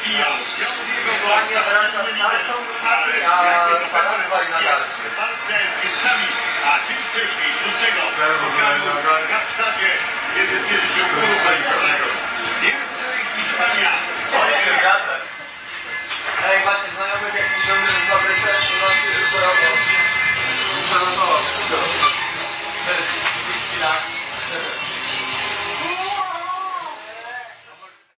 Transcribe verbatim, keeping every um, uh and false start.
Słanie wraca z tarczą do szatni, a Paraguay wali na tarczy. A dzień wcześniej, szóstego spotkaniu w Kapsztadzie, kiedy stwierdziliśmy